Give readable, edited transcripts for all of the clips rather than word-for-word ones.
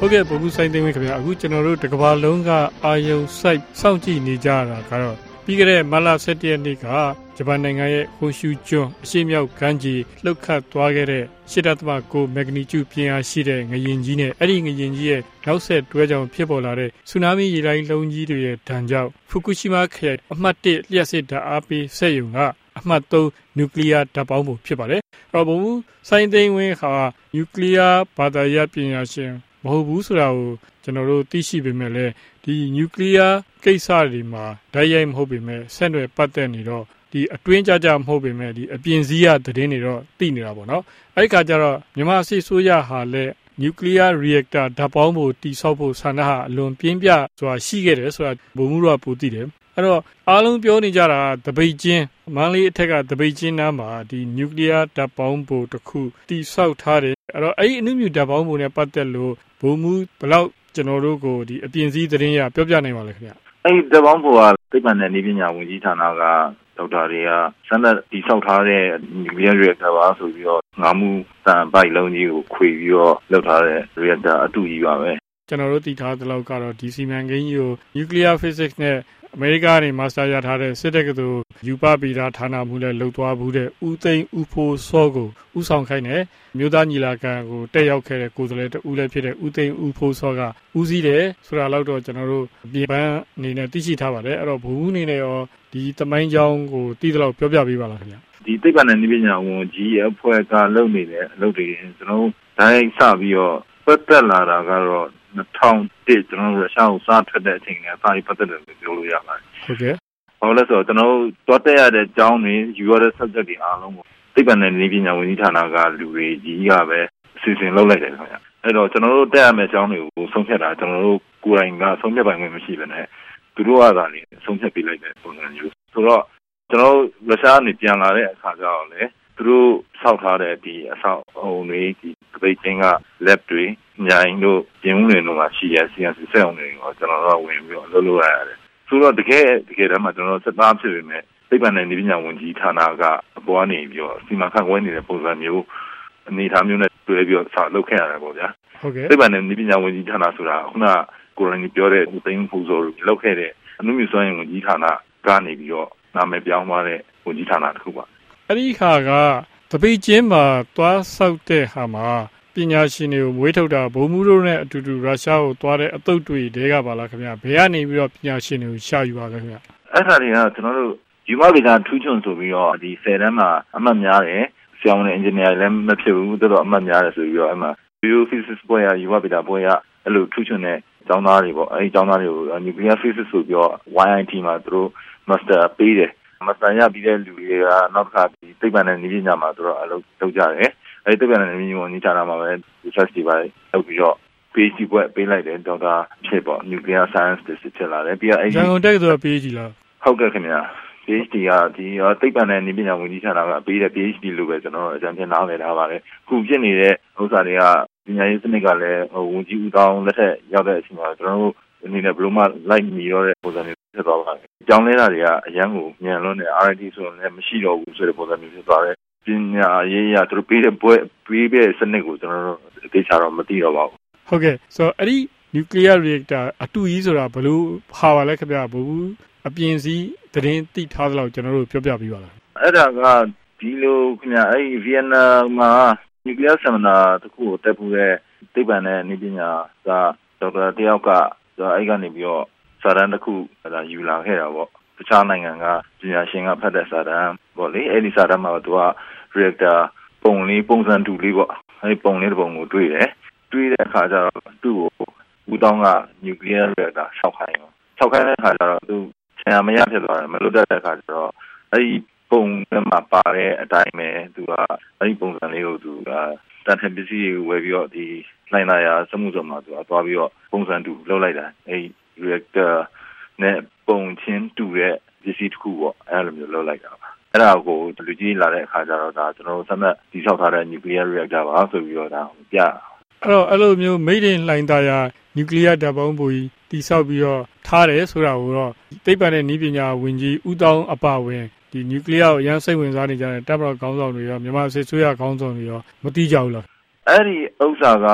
ဟုတ်ကဲ့ဗိုလ်မှူးစိုင်းသိန်းဝင်းခင်ဗျာအခုကျွန်တော်တို့တကဘာလုံးကအာယုံစိုက်စောင့်ကြည့်နေကြတာကတော့ပြီးခဲ့တဲ့မတ်လ17ရက်နေ့ကဂျပန်နိုင်ငံရဲ့ဟွန်ရှူကျွန်းအရှေ့မြောက်ကမ်းခြေလှုပ်ခတ်သွားခဲ့တဲ့8.9 မက်ဂနီကျူပြင်းအားရှိတဲ့ငလျင်ကြီးနဲ့အဲ့ဒီငလျင်ကြီးရဲ့နောက်ဆက်တွဲကြောင့်ဖြစ်ပေါ်လာတဲ့ဆူနာမီရေလှိုင်းလုံးကြီးတွေရဲ့ဒဏ်ကြောင့်ဖူကူရှီမာခရိုင်အမှတ်1လျှပ်စစ်ဓာတ်အားပေးစက်ရုံကအမှတ်3နျူကလ িয়ার ဓာတ်ပေါင်းဖို့ဖြစ်ပါတယ်အဲ့တော့ဗိုလ်မှူးစိုင်းသိန်းဝင်းဟာနျူကလ িয়ার ဘာသာရပ်ပညာရှင်မဟုတ်ဘူးဆိုတာကိုကျွန်တော်တို့သိရှိပေမဲ့လည်းဒီနျူကလ িয়ার ကိစ္စတွေမှာဓာတ်ရိုက်မဟုတ်ပေမဲ့ဆက်နွယ်ပတ်သက်နေတော့ဒီအတွင်းကြမဟုတ်ပေမဲ့ဒီအပြင်စည်းရသတင်းတွေတော့သိနေတာပေါ့နော်အဲ့ဒီခါကျတော့မြန်မာစစ်ဆိုရဟာလည်းနျူကလ িয়ার ရီအက်တာဓာတ်ပေါင်းဖို့တိဆောက်ဖို့ဆန္ဒဟာအလွန်ပြင်းပြဆိုတာရှိခဲ့တယ်ဆိုတာဘုံမှုတော့ပိုသိတယ်အဲ့တော့အားလုံးပြောနေကြတာတပိတ်ချင်းမန္တလေးအထက်ကတပိတ်ချင်းနားမှာဒီနျူကလ িয়ার ဓာတ်ပေါင်းဖို့တစ်ခုတိဆောက်ထားတယ်အဲ့တော့အဲ့ဒီအနုမြူဓာတ်ပေါင်းဖို့နဲ့ပတ်သက်လို့ဘုံမှုဘလောက်ကျွန်တော်တို့ကိုဒီအပြင်စည်းသတင်းရပြောပြနိုင်ပါလဲခင်ဗျအဲ့ဒီဓာတ်ပေါင်းဖို့ကသိပ္ပံနဲ့နည်းပညာဝန်ကြီးဌာနကဒေါက်တာတွေကစမ်းသပ်တိဆောက်ထားတဲ့နျူကလ িয়ার ရီအက်တာပါဆိုပြီးတော့ငါးမှုတန်ပိုက်လုံးကြီးကိုခွေပြီးတော့လုပ်ထားတဲ့ရီအက်တာအတူကြီးပါပဲကျွန်တော်တို့သိထားသလောက်ကတော့ဒီစီမံကိန်းကြီးကို Nuclear Physics နဲ့အမေရိကန်ကနေမာစတာရထားတဲ့စစ်တက္ကသိုလ်ယူပပီတာဌာနမှုနဲ့လှုပ်သွားဘူးတဲ့ဦးသိန်းဦးဖိုးစောကိုဦးဆောင်ခိုင်းတယ်မြို့သားညီလာခံကိုတက်ရောက်ခဲ့တဲ့ကိုယ်စားလှယ်တဦးလည်းဖြစ်တဲ့ဦးသိန်းဦးဖိုးစောကဦးစီးတယ်ဆိုတာလောက်တော့ကျွန်တော်တို့ပြည်ပန်းအနေနဲ့သိရှိထားပါတယ်အဲ့တော့ဘုံအနေနဲ့ရောဒီသမိုင်းကြောင်းကိုသိသလောက်ပြောပြပေးပါလားခင်ဗျာဒီသိပ္ပံနဲ့နည်းပညာဝန်ကြီးအဖွဲ့ကလုပ်နေတဲ့အလုပ်တွေကျွန်တော်ဓာတ်စပြီးတော့ပတ်သက်လာတာကတော့2001ကျွန်တော်တို့ရုရှားကိုစားထွက်တဲ့အချိန်ကစာရေးပတ်သက်တယ်ပြောလို့ရပါတယ်ဟုတ်ကဲ့ဟောလဲဆိုတော့ကျွန်တော်တို့တက်ရတဲ့အကြောင်းတွေယူရတဲ့ subject တွေအားလုံးကိုသိပ္ပံနဲ့နည်းပညာဝန်ကြီးဌာနကလူတွေကြီးကပဲအစီအစဉ်လုပ်လိုက်တယ်ခင်ဗျအဲ့တော့ကျွန်တော်တို့တက်ရမယ့်အကြောင်းတွေကိုဆုံးဖြတ်တာကျွန်တော်တို့ကိုယ်တိုင်ကဆုံးဖြတ်ပိုင်ခွင့်မရှိဘဲနဲ့သူတို့ကသာနေဆုံးဖြတ်ပေးလိုက်တဲ့ပုံစံမျိုးဆိုတော့ကျွန်တော်ရုရှားကနေပြန်လာတဲ့အခါကျတော့လေသူတို့စောက်ထားတဲ့ဒီအဆောက်အုံတွေဒီပိတ်ချင်းက lab တွေညာရင်တို့ပြင်ဦးတွေတော့ရှိရစီအစီစက်အောင်တွေကိုကျွန်တော်တို့ဝင်ပြီးတော့လုပ်လို့ရတယ်ဆိုတော့တကယ်တမ်းမှာကျွန်တော်စသားဖြစ်ပေမဲ့သိပ္ပံနဲ့နည်းပညာဝန်ကြီးဌာနကအပေါ်ကနေပြီးတော့စီမံခန့်ခွဲနေတဲ့ပုံစံမျိုးအနေအထားမျိုးနဲ့တွေ့ပြီးတော့ဆက်လုပ်ခဲ့ရတယ်ပေါ့ဗျာဟုတ်ကဲ့သိပ္ပံနဲ့နည်းပညာဝန်ကြီးဌာနဆိုတာခုနကိုရိုနီပြောတဲ့ဦးသိန်းဖူဆိုလုပ်ခဲ့တဲ့အနုမြူစွမ်းအင်ဝန်ကြီးဌာနကနေပြီးတော့နာမည်ပြောင်းသွားတဲ့ဝန်ကြီးဌာနတစ်ခုပါအဲ့ဒီခါကတပိတ်ချင်းမှာသွားဆောက်တဲ့ဟာမှာပညာရှင်တွေကိုမွေးထုတ်တာဘုံမှုတို့နဲ့အတူတူရုရှားကိုသွားတဲ့အတုတ်တွေတဲကပါလားခင်ဗျာဘယ်ကနေပြီးတော့ပညာရှင်တွေကိုရှာယူပါလဲခင်ဗျာအဲ့ဒါတွေကကျွန်တော်တို့ယူမဗီတာထူးချွန်ဆိုပြီးတော့ဒီ10တန်းမှာအမှတ်များတယ်ဆရာဝန်နဲ့ engineer လည်းမဖြစ်ဘူးတော်တော်အမှတ်များတယ်ဆိုပြီးတော့အဲ့မှာ biophysics ဘွဲ့ရယူမဗီတာဘွဲ့ရအဲ့လိုထူးချွန်တဲ့ကျောင်းသားတွေပေါ့အဲ့ဒီကျောင်းသားတွေကို nuclear physics ဆိုပြီးတော့ YIT မှာသူတို့ master ပေးတယ်မစံရပြီးတဲ့လူတွေကနောက်တစ်ခါဒီသိပ္ပံနဲ့နည်းပညာမှာသူတို့အလုပ်လုပ်ကြတယ်အဲဒီသိပ္ပံနဲ့နည်းပညာဝန်ကြီးဌာနမှာပဲ research တွေပါလုပ်ပြီးတော့ PhD ဘွဲ့ပေးလိုက်တယ်ဒေါက်တာဖြစ်ပေါ့ nuclear science ဖြစ်လာတယ်ပြီးတော့အဲဒီရန်ကုန်တက္ကသိုလ် PhD လားဟုတ်ကဲ့ခင်ဗျာ PhD ကဒီသိပ္ပံနဲ့နည်းပညာဝန်ကြီးဌာနကပေးတဲ့ PhD လို့ပဲကျွန်တော်အကြံပြုနားလည်ထားပါတယ်ခုဖြစ်နေတဲ့ဥစ္စာတွေကပညာရေးစနစ်ကလည်းဝန်ကြီးဦးတောင်းလက်ထက်ရောက်တဲ့အချိန်မှာကျွန်တော်တို့အနေနဲ့ဘယ်လိုမှလိုက်မီရောတဲ့ပုံစံမျိုးဖြစ်သွားပါတယ်။ကြောင်းလဲတာတွေကအရန်ကိုမြန်လွန်းတဲ့ RIT ဆိုရင်လည်းမရှိတော့ဘူးဆိုတဲ့ပုံစံမျိုးဖြစ်သွားတယ်။ပညာရေးရသူတို့ပေးတဲ့စနစ်ကိုကျွန်တော်တို့သိချာတော့မသိတော့ပါဘူး။ဟုတ်ကဲ့ဆိုတော့အဲ့ဒီ nuclear reactor အတူကြီးဆိုတာဘယ်လိုဟာပါလဲခင်ဗျာဘူးအပြင်စီးသတင်းသိထားသလောက်ကျွန်တော်တို့ပြောပြပေးပါလား။အဲ့ဒါကဒီလိုခင်ဗျာအဲ့ဒီ Vienna မှာ nuclear seminar တခုကိုတက်ဖို့တဲ့သိပ္ပံနဲ့နည်းပညာကဒေါက်တာတယောက်ကအဲ့ကနေပြီးတော့စာတမ်းတစ်ခုယူလာခဲ့တာပေါ့တခြားနိုင်ငံကပညာရှင်ကဖတ်တဲ့စာတမ်းပေါ့လေအဲ့ဒီစာတမ်းမှာသူက reactor ပုံစံတူလေးပေါ့အဲ့ဒီပုံလေးတစ်ပုံကိုတွေ့တဲ့အခါကျတော့သူ့ကိုဦးတောင်းက nuclear reactor ဆောက်ခိုင်းတဲ့အခါကျတော့သူဆရာမရဖြစ်သွားတယ်မလွတ်တဲ့အခါကျတော့အဲ့ဒီပုံထဲမှာပါတဲ့အတိုင်းပဲသူကအဲ့ဒီပုံစံလေးကိုသူကတန်ထပစ္စည်းကိုဝယ်ပြီးတော့ဒီလိုင်းလာရစမှုစုံမှာသူကသွားပြီးတော့ပုံစံတူလုပ်လိုက်တာအဲ့ reactor နဲ့ပုံချင်းတူတဲ့ပစ္စည်းတစ်ခုပေါ့အဲ့လိုမျိုးလုပ်လိုက်တာပါအဲ့ဒါကိုလူကြီးလာတဲ့အခါကျတော့ဒါကျွန်တော်တို့ဆက်မဲ့ဒီဆောက်ထားတဲ့ nuclear reactor ပါဆိုပြီးတော့ဒါပြအဲ့လိုမျိုး made in လိုင်းသားရ nuclear ဓာတ်ပေါင်းပူကြီးတိဆောက်ပြီးတော့ထားတယ်ဆိုတာကိုတော့သိပ္ပံနဲ့နည်းပညာဝန်ကြီးဦးတောင်းအပါဝင်ဒီ nuclear ကိုအရင်စိတ်ဝင်စားနေကြတဲ့တပ်မတော်ခေါင်းဆောင်တွေရောမြန်မာစစ်ဆွေးရခေါင်းဆောင်တွေရောမသိကြဘူးလားအဲ့ဒီဥစ္စာက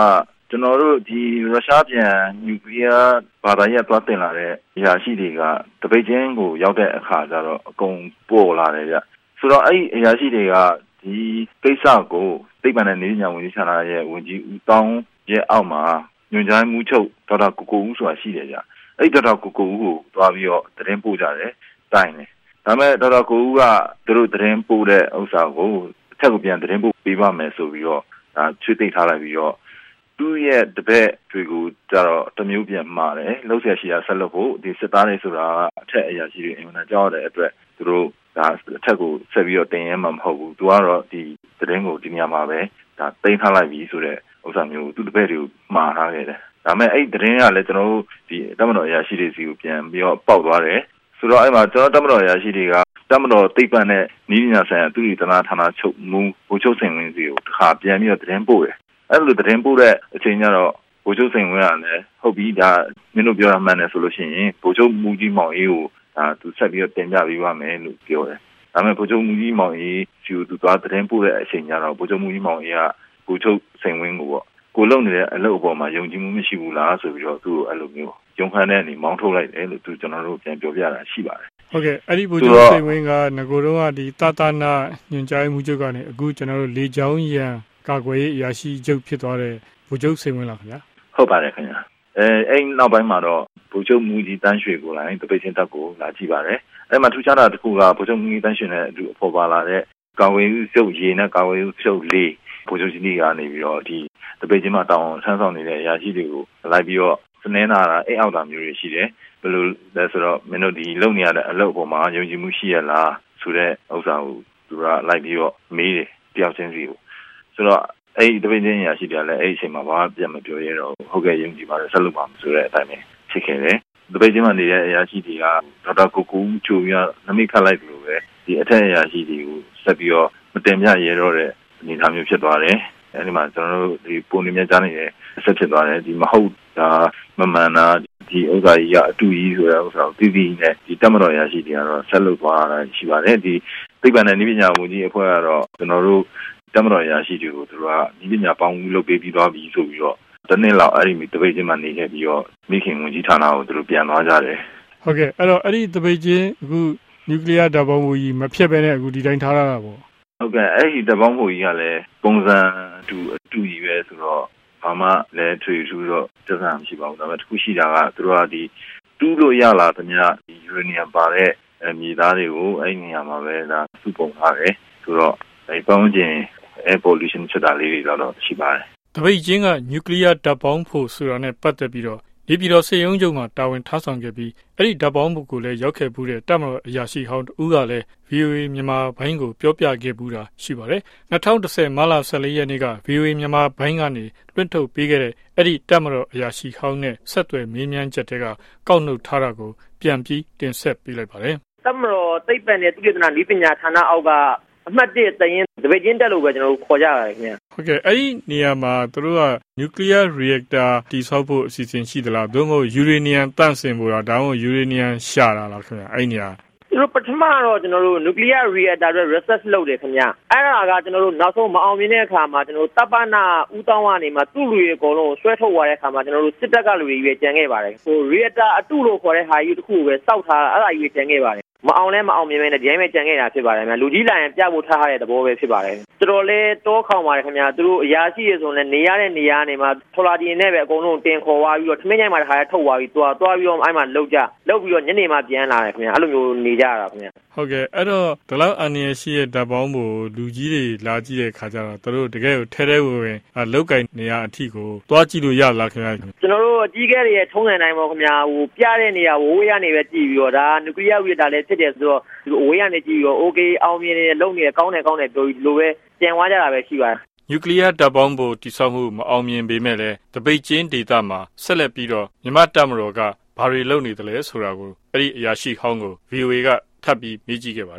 ကျွန်တော်တို့ဒီရုရှားပြန်နျူကလ িয়ার ဘာသာရပ်သွားတင်လာတဲ့အရာရှိတွေကတပိတ်ချင်းကိုရောက်တဲ့အခါကျတော့အကုန်ပေါ်လာတယ်ဗျဆိုတော့အဲ့အရာရှိတွေကဒီကိစ္စကိုသိပ္ပံနဲ့နည်းပညာဝန်ကြီးဌာနရဲ့ဝန်ကြီးဦးတောင်းရဲ့အောက်မှာညွှန်ကြားမှုချုပ်ဒေါက်တာကိုကိုဦးဆိုတာရှိတယ်ဗျအဲ့ဒေါက်တာကိုကိုဦးကိုတွားပြီးတော့သတင်းပို့ကြတယ်တိုင်တယ်ဒါပေမဲ့ဒေါက်တာကိုဦးကသူတို့သတင်းပို့တဲ့ဥစ္စာကိုအထက်ကိုပြန်သတင်းပို့ပေးပါမယ်ဆိုပြီးတော့ချွေးသိထားလိုက်ပြီးတော့သူ့ရဲ့တပည့်တွေကိုကြတော့တမျိုးပြန်မှားတယ်လှုပ်ရှားရှိတာဆက်လုပ်ဖို့ဒီစစ်သားတွေဆိုတာအထက်အရာရှိတွေအင်မတန်ကြောက်တဲ့အတွက်သူတို့ဒါအထက်ကိုဆက်ပြီးတော့တင်ရဲမှာမဟုတ်ဘူးသူကတော့ဒီသတင်းကိုဒီနေရာမှာပဲဒါတင်ထားလိုက်ပြီးဆိုတဲ့ဥစ္စာမျိုးသူ့တပည့်တွေကိုမှားထားခဲ့တယ်ဒါပေမဲ့အဲ့သတင်းကလည်းကျွန်တော်တို့ဒီတမတော်အရာရှိတွေစီကိုပြန်ပြီးတော့ပေါက်သွားတယ်ဆိုတော့အဲ့မှာကျွန်တော်တမတော်အရာရှိတွေကတမတော်သိပ္ပံနဲ့နည်းပညာဆိုင်ရာသူတွေတနာဌာနချုပ်မူဘိုလ်ချုပ်စင်ဝင်းစီကိုတစ်ခါပြန်ပြီးတော့သတင်းပို့တယ်အဲ့လိုသတင်းပို့တဲ့အချိန်ကျတော့ဘိုလ်ချုပ်စင်ဝင်းကလည်းဟုတ်ပြီဒါမင်းတို့ပြောရမှန်းတယ်ဆိုလို့ရှိရင်ဘိုလ်ချုပ်မူကြီးမောင်အေးကိုသူဆက်ပြီးတော့တင်ပြပေးပါမယ်လို့ပြောတယ်ဒါပေမဲ့ဘိုလ်ချုပ်မူကြီးမောင်အေးစီကိုသူသွားသတင်းပို့တဲ့အချိန်ကျတော့ဘိုလ်ချုပ်မူကြီးမောင်အေးကဘိုလ်ချုပ်စင်ဝင်းကိုပေါ့ကိုလုံနေတဲ့အလုပ်အပေါ်မှာယုံကြည်မှုမရှိဘူးလားဆိုပြီးတော့သူ့ကိုအဲ့လိုမျိုးရုံခန်းထဲနေမောင်းထုတ်လိုက်တယ်လို့သူကျွန်တော်တို့ပြန်ပြောပြတာရှိပါတယ်ဟုတ်ကဲ့အဲ့ဒီဘိုလ်ချုပ်စိန်ဝင်းကငကိုတော့ကဒီတာတာနာညွှန်ကြားမှုချုပ်ကနေအခုကျွန်တော်တို့လေချောင်းရန်ကာကွယ်ရေးအရာရှိချုပ်ဖြစ်သွားတဲ့ဘိုလ်ချုပ်စိန်ဝင်းလားခင်ဗျာဟုတ်ပါတယ်ခင်ဗျာအဲ့နောက်ပိုင်းမှာတော့ဘိုလ်ချုပ်မူကြီးတန်းရွှေကိုလည်းတပိတ်ချင်းတပ်ကိုလာကြည့်ပါတယ်အဲ့မှာထူးခြားတာတစ်ခုကဗိုလ်ချုပ်မူကြီးတန်းရွှေနဲ့အတူအဖော်ပါလာတဲ့ကာကွယ်ရေးချုပ်ရေနဲ့ကာကွယ်ရေးချုပ်လေးဗိုလ်ချုပ်ကြီးတွေကနေပြီးတော့ဒီတပိတ်ချင်းမှာတောင်းဆန်းဆောင်နေတဲ့အရာရှိတွေကိုလိုက်ပြီးတော့စနေနာတာအိမ်အောက်တာမျိုးတွေရှိတယ်ဘယ်လိုလဲဆိုတော့မင်းတို့ဒီလုံနေရတဲ့အလုပ်ပေါ်မှာယုံကြည်မှုရှိရလားဆိုတဲ့ဥစ္စာကိုသူကလိုက်ပြီးတော့မေးတယ်တယောက်ချင်းစီကိုဆိုတော့အဲ့ဒီတပိတ်ချင်းအရာရှိတွေကလည်းအဲ့ဒီအချိန်မှာဘာမှပြန်မပြောရတော့ဟုတ်ကဲ့ယုံကြည်ပါတယ်ဆက်လုပ်ပါမယ်ဆိုတဲ့အတိုင်းပဲဖြစ်ခဲ့တယ်တပိတ်ချင်းမှာနေတဲ့အရာရှိတွေကဒေါက်တာကိုကိုဦးချိုပြီးတော့နမိတ်ခတ်လိုက်လို့ပဲဒီအထက်အရာရှိတွေကိုဆက်ပြီးတော့မတင်ပြရတော့တဲ့အနေအထားမျိုးဖြစ်သွားတယ်အဲဒီမှာကျွန်တော်တို့ဒီပုံနေမြကြားနေတယ်ဆက်ဖြစ်သွားတယ်ဒီမဟုတ်တာမမှန်တာဒီဥစ္စာကြီးကအတူကြီးဆိုတဲ့ဥစ္စာကိုတည်တည်နဲ့ဒီတမတော်ရရှိတွေကတော့ဆက်လုပ်သွားတာရှိပါတယ်ဒီသိပ္ပံနဲ့နည်းပညာဝန်ကြီးအဖွဲ့ကတော့ကျွန်တော်တို့တမတော်ရရှိတွေကိုသူတို့ကနည်းပညာပေါင်းလုပ်ပေးပြီးသွားပြီဆိုပြီးတော့တစ်နှစ်လောက်အဲ့ဒီတပိတ်ချင်းမှနေခဲ့ပြီးတော့မိခင်ဝန်ကြီးဌာနကိုသူတို့ပြန်သွားကြတယ်ဟုတ်ကဲ့အဲ့တော့အဲ့ဒီတပိတ်ချင်းအခုနျူကလ িয়ার ဓာတ်ပေါင်းမှုကြီးမဖြစ်ဘဲနဲ့အခုဒီတိုင်းထားရတာပေါ့ဟုတ်ကဲ့အဲ့ဒီဓာတ်ပေါင်းမှုကြီးကလည်းပုံစံအတူကြီးပဲဆိုတော့ဘာမှလည်းထွေထူးတော့တစားမရှိပါဘူးဒါပေမဲ့တစ်ခုရှိတာကသူတို့ကဒီတူးလို့ရလာသမျှဒီယူရေနီယမ်ပါတဲ့မြေသားတွေကိုအဲ့နေရာမှာပဲဒါစုပုံထားတယ်ဆိုတော့ဒီပေါင်းခြင်း air pollution ဖြစ်တာလေးတွေတော့ရှိပါတယ်တပိတ်ချင်းကနျူကလ িয়ার ဓာတ်ပေါင်းဖို့ဆိုတာနဲ့ပတ်သက်ပြီးတော့ဒီပြည်တော်စေယုံချုပ်မှာတာဝန်ထမ်းဆောင်ခဲ့ပြီးအဲ့ဒီဓာတ်ပေါင်းမှုကိုလည်းရောက်ခဲ့မှုတဲ့တပ်မတော်အရာရှိဟောင်းတူကလည်း VOA မြန်မာဘိုင်းကိုပြောပြခဲ့မှုတာရှိပါတယ်2010မလ14ရက်နေ့က VOA မြန်မာဘိုင်းကနေလွှင့်ထုတ်ပေးခဲ့တဲ့အဲ့ဒီတပ်မတော်အရာရှိဟောင်းနဲ့ဆက်သွယ်မေးမြန်းချက်တွေကကောက်နှုတ်ထားတာကိုပြန်ပြီးတင်ဆက်ပေးလိုက်ပါတယ်တပ်မတော်သိပ္ပံနဲ့သုတေသနနည်းပညာဌာနအောက်ကအမှတ်1တရင်တပိတ်ချင်းတက်လို့ပဲကျွန်တော်တို့ခေါ်ကြရတယ်ခင်ဗျဟုတ်ကဲ့အဲ့ဒီနေရာမှာသူတို့က nuclear reactor တိဆောက်ဖို့အစီအစဉ်ရှိသလားသို့မဟုတ် uranium တန့်စင်ဖို့လားဒါမှမဟုတ် uranium ရှာတာလားခင်ဗျအဲ့ဒီနေရာသူတို့ပထမတော့ကျွန်တော်တို့ nuclear reactor တွေ research လုပ်တယ်ခင်ဗျအဲ့ဒါကကျွန်တော်တို့နောက်ဆုံးမအောင်မြင်တဲ့အခါမှာကျွန်တော်တို့တပ်ပနာဦးတောင်းကနေမှသူ့လူတွေအကုန်လုံးဆွဲထုတ်သွားတဲ့အခါမှာကျွန်တော်တို့စစ်တပ်ကလူတွေပဲကြံခဲ့ပါတယ်ဟို reactor အတုလို့ခေါ်တဲ့ဟာကြီးတစ်ခုပဲစောက်ထားအဲ့ဒါကြီးပဲကြံခဲ့ပါတယ်မအောင်လဲမအောင်မြင်မဲနဲ့ဒီတိုင်းပဲကြံခဲ့တာဖြစ်ပါတယ်ခင်ဗျလူကြီးလာရင်ပြဖို့ထားရတဲ့သဘောပဲဖြစ်ပါတယ်တော်တော်လေးတောခေါင်ပါတယ်ခင်ဗျသူတို့အရာရှိရဆိုရင်လည်းနေရတဲ့နေရာနေမှာထော်လာဒီနဲ့ပဲအကုန်လုံးတင်ခေါ်သွားပြီးတော့ထမင်းကြိုင်မှာတခါထုတ်သွားပြီးသွားပြီးတော့အဲ့မှာလောက်ပြီးတော့ညနေမှပြန်လာတယ်ခင်ဗျအဲ့လိုမျိုးနေကြတာခင်ဗျဟုတ်ကဲ့အဲ့တော့ဒီလောက်အန်ရရှိရဲ့ဓာတ်ပေါင်းကိုလူကြီးတွေလာကြည့်တဲ့ခါကျတော့သူတို့တကယ်ကိုထဲဝင်လောက်ကင်နေရအထိကိုသွားကြည့်လို့ရလားခင်ဗျကျွန်တော်တို့အကြီးကဲတွေရဲ့ထုံးစံတိုင်းပေါ့ခင်ဗျဟိုပြတဲ့နေရာဝိုးရနေပဲကြည့်ပြီးတော့ဒါနျူကလ িয়ার ဝိတာလည်းဖြစ်တယ်ဆိုတော့ဒီအဝေးကနေကြည့်ပြီးတော့ okay အောင်မြင်နေလုံနေကောင်းတယ်ပြောပြီးလိုပဲကြံသွားကြတာပဲရှိပါတယ်နျူကလ িয়ার ဓာတ်ပေါင်းဖို့တိစောက်မှုမအောင်မြင်ပေမဲ့လည်းတပိတ်ချင်းဒေတာမှာဆက်လက်ပြီးတော့မြန်မာတပ်မတော်ကဘာတွေလုပ်နေသလဲဆိုတာကိုအဲ့ဒီအရာရှိဟောင်းကို VOA ကထပ်ပြီးမေးကြည့်ခဲ့ပါတယ်တ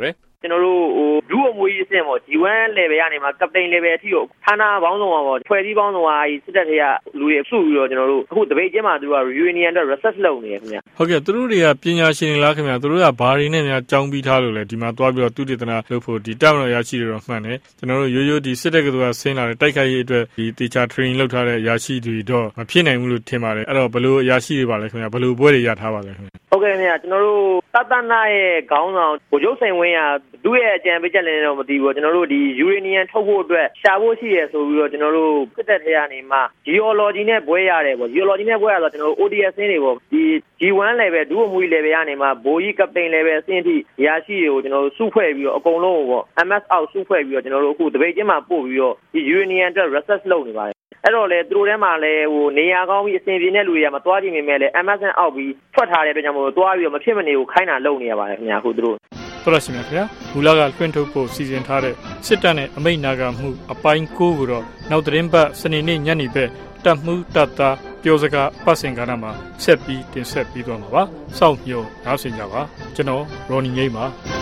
ကျွန်တော်တို့ဒူအမွေးအဆင့်ပေါ့ G1 level ကနေမှ captain level အထိကိုဌာနပေါင်းစုံပါပေါ့ဖွဲ့စည်းပေါင်းစုံဟာစစ်တပ်တွေကလူတွေစုပြီးတော့ကျွန်တော်တို့အခုတပိတ်ကျင်းမှာသူက reunion အတွက် research လုပ်နေရခင်ဗျဟုတ်ကဲ့သူတို့တွေကပညာရှင်တွေလားခင်ဗျာသူတို့ကဘာတွေနဲ့များကြောင်းပြီးထားလို့လဲဒီမှာသွားပြီးတော့သူတေသနာလုပ်ဖို့ဒီတပ်မတော်ရရှိတွေတော့မှန်တယ်ကျွန်တော်တို့ရိုးရိုးဒီစစ်တပ်ကသူကဆင်းလာတဲ့တိုက်ခိုက်ရေးအတွက်ဒီတေချာ training လုပ်ထားတဲ့ရရှိတွေတော့မဖြစ်နိုင်ဘူးလို့ထင်ပါတယ်အဲ့တော့ဘယ်လိုရရှိတွေပါလဲခင်ဗျာဘယ်လိုပွဲတွေရထားပါလဲခင်ဗျာဟုတ်ကဲ့ခင်ဗျာကျွန်တော်တို့တသနာရဲ့ခေါင်းဆောင်ဗိုလ်ချုပ်စိန်ဝင်းကသူ့ရဲ့အကြံပေးချက်လည်းတော့မသိဘူးကျွန်တော်တို့ဒီယူရေနီယံထုတ်ဖို့အတွက်ရှာဖို့ရှိရဆိုပြီးတော့ကျွန်တော်တို့စစ်တပ်ထဲကနေမှ geology နဲ့ဘွဲရတယ်ပေါ့ geology နဲ့ဘွဲရဆိုတော့ကျွန်တော်တို့ ODS ဆင်းတွေပေါ့ဒီ G1 level ဒူအမွေး level ကနေမှဘိုးကြီး captain level အဆင့်ထိရရှိတွေကိုကျွန်တော်တို့စုဖွဲ့ပြီးတော့အကုန်လုံးပေါ့ MS အောက်စုဖွဲ့ပြီးတော့ကျွန်တော်တို့အခုတပိတ်ချင်းမှာပို့ပြီးတော့ဒီ uranium အတွက် research လုပ်နေပါတယ်အဲ့တော့လေသူတို့ထဲမှာလည်းနေရာကောင်းပြီးအဆင်ပြေတဲ့လူတွေကမသွားကြည့်မိမဲ့လေ MSN အောက်ပြီးထွက်ထားတဲ့အတွက်ကြောင့်မို့လို့သွားပြီးတော့မဖြစ်မနေကိုခိုင်းတာလုပ်နေရပါတယ်ခင်ဗျာအခုသူတို့တော်ရရှိမြခင်ဗျာဘူလာကလွှင့်ထုတ်ဖို့စီစဉ်ထားတဲ့စစ်တပ်နဲ့အမိန့်နာခံမှုအပိုင်း9ကိုတော့နောက်သတင်းပတ်စနေနေ့ညနေဘက်တပ်မှုတပ်သားပြောစကားပတ်စင်ကဏ္ဍမှာဆက်ပြီးတင်ဆက်ပြီးသွားမှာပါစောင့်မျှော်နားဆင်ကြပါကျွန်တော်ရော်နီငိမ့်ပါ